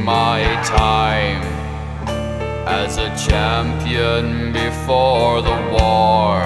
my time as a champion before the war.